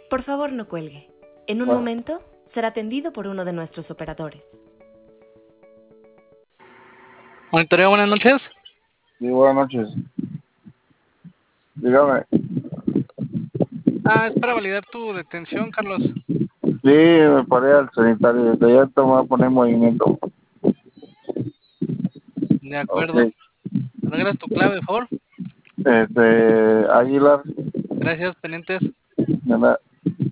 Por favor, no cuelgue. En un momento será atendido por uno de nuestros operadores. Monitoreo, buenas noches. Sí, buenas noches. Dígame. Es para validar tu detención, Carlos. Sí, me paré al sanitario. Desde allá te voy a poner en movimiento. De acuerdo. Ok. ¿Me regresas tu clave, por favor? Aguilar. Gracias, pendientes. De nada.